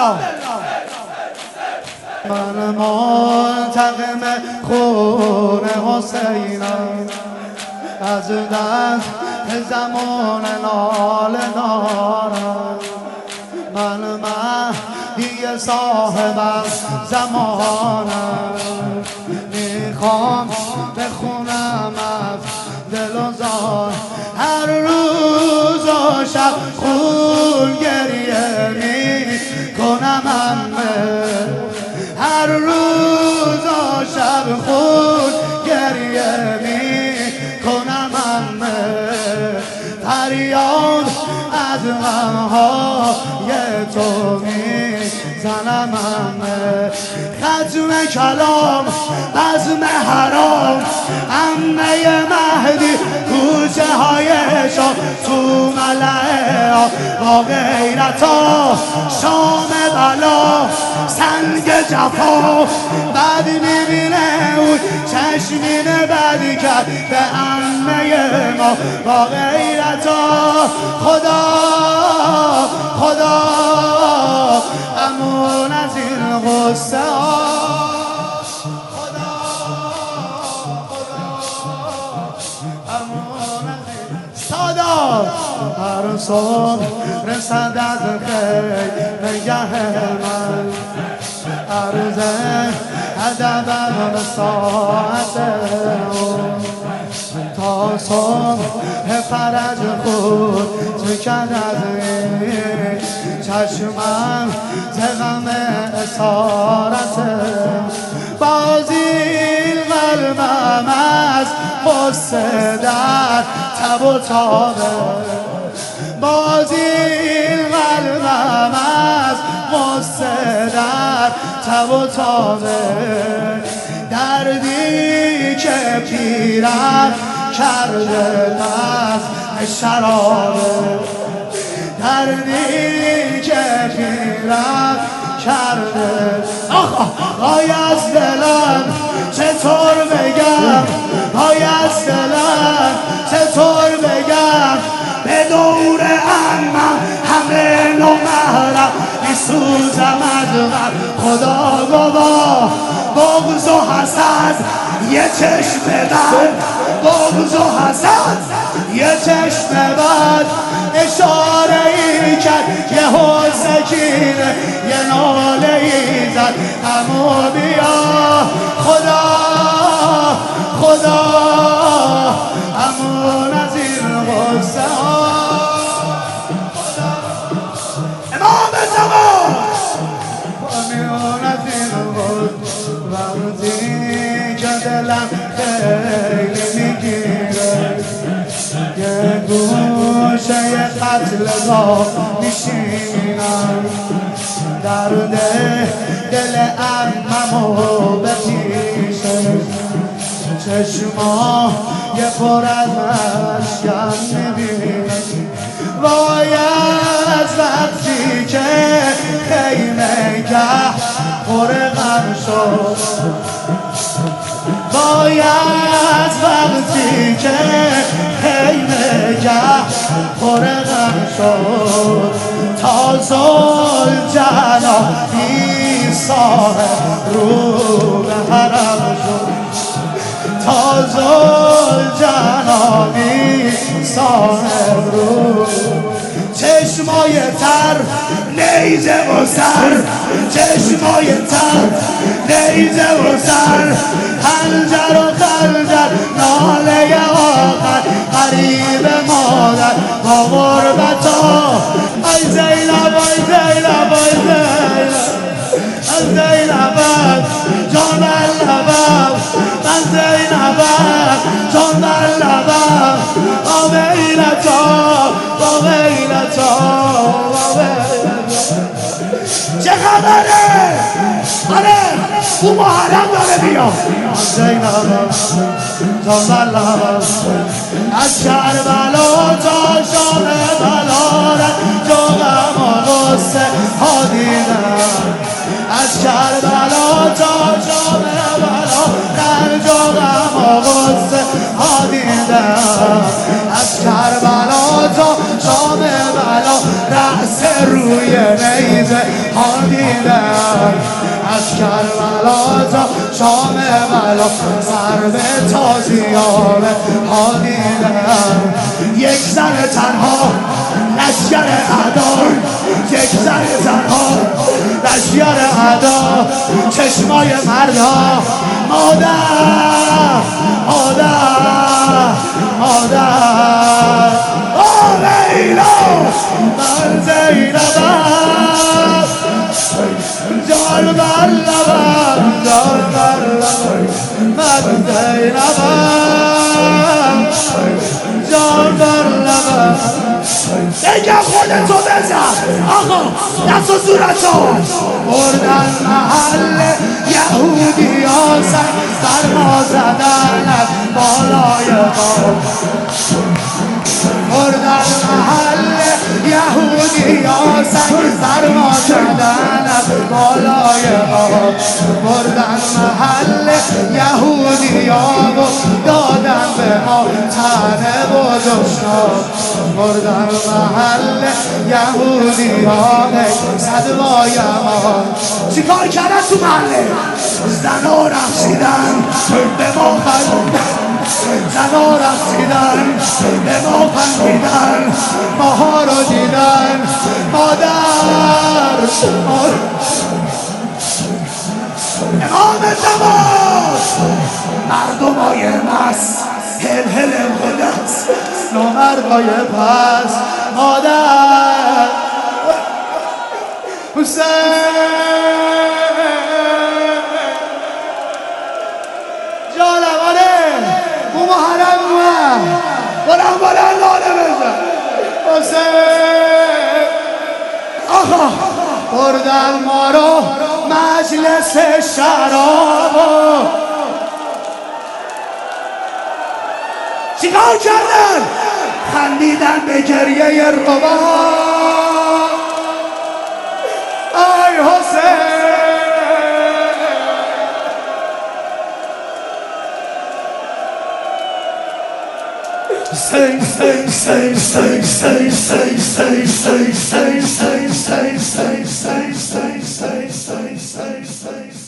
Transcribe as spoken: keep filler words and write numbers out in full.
من منتقم خون حسینم، از دست زمان نال نارم. من مهدی صاحب زمانم، میخوام بخونم از دل و زار. هر روز و شب خون گریه میکنم همه، هر روز و شب خون گریه میکنم همه. فریاد از غمهای تو میزنم همه. ختم کلام بزم حرام، عمه مهدی کوچه هایشان تو ملعه ها با غیرتا. شام بلا سنگ جفا، بد میبینه اون چشمین بدی کرد به عمه ما با غیرتا. خدا خدا امون از این غصه ها. خدا خدا امون از این سادا. هر صبح رسد از خیر نگه من، عرض ادبم به ساعت تا صبح فرج خود تو کند از این چشمم ز غم اسارت. بازی قلبم از غصه در تب و تابه، بازی قلبم از غصه در تب و تابه. دردی که پیرم کرده از شرابه، دردی که پیرم کرده. آخ آی از دلم چطور بگم، آی از دلم چطور بگم. به دور عمم همه نومهرم میسوزم از غم. خدا گواه بغض و حسد یه چشم بد، بغض و حسد یه چشم بد. اشاره ای کرد یه حسکینه یه ناله ای زد امو بیا. خدا خدا امون از این غصه ها. امام زمان امون از این غصه. وقتی که دلم خیلی میگیره یه گوشه قتل را میشینم، درد دل عممو به پیشه. چشما یه پر از مشکم میبینه. وای از وقتی که خیمه گه پر غم شد، وای از وقتی که خیمه گه پر غم شد. تا زلجنا بی صاحب رو به حرم شد، تا زلجنا بی صاحب رو. چشمای تر نیزه و سر، چشمای تر نیزه و سر. خنجر و خنجر ناله آخر قریب مادر با غربتا. ای زینب ای زینب ای زینب ای زینب جان لبم، من زینبم جان لبم. با غیرتا با غیرتا با غیرتا. چه خبره؟ آره او محرم داره بیا. زینبم جان لبم، از کربلا تا شام بلارت جغم و غصه ها دیدم. از کربلا تا شام بلا در جغم و غصه ها دیدم. از کربلا تا شام بلا رأس روی نیزه ها دیدم. بلا سر به تازیان ها دیدم یک زن تنها لشگر اعدا یک زن تنها لشگر اعدا چشمای مردا مادر مادر مادر آه لیلا من زینبم جان بر لبم جان بر لبم من زینبم جان بر لبم بگم خودتو بزن آقا دست و صورتو بردن محل یهودی ها سر بر ما زدن از بالای ما بردن محل یهودی ها سر بر ما زدن از بالای ما بردن محل یهودی ها و دادن به ما تنه و دشنام بردن محل یهودی ها صدوای ما چیکار کردن تو محله زنا رقصیدن به ما خندیدن زنا رقصیدن به ما خندیدن ماها رو دیدن مادر امام زمان مردمای مست هل هل مقدس نامردای پس مادر حسین جانم آره بو محرم اومد بلند بلند لاله بزن حسین آقا بردن ما رو مجلس شرابو چیکار کردن؟ خندیدن به گریه ربا آی حسین Say, say, say, say, say, say, say, say, say, say, say, say, say, say, say, say, say, say, say.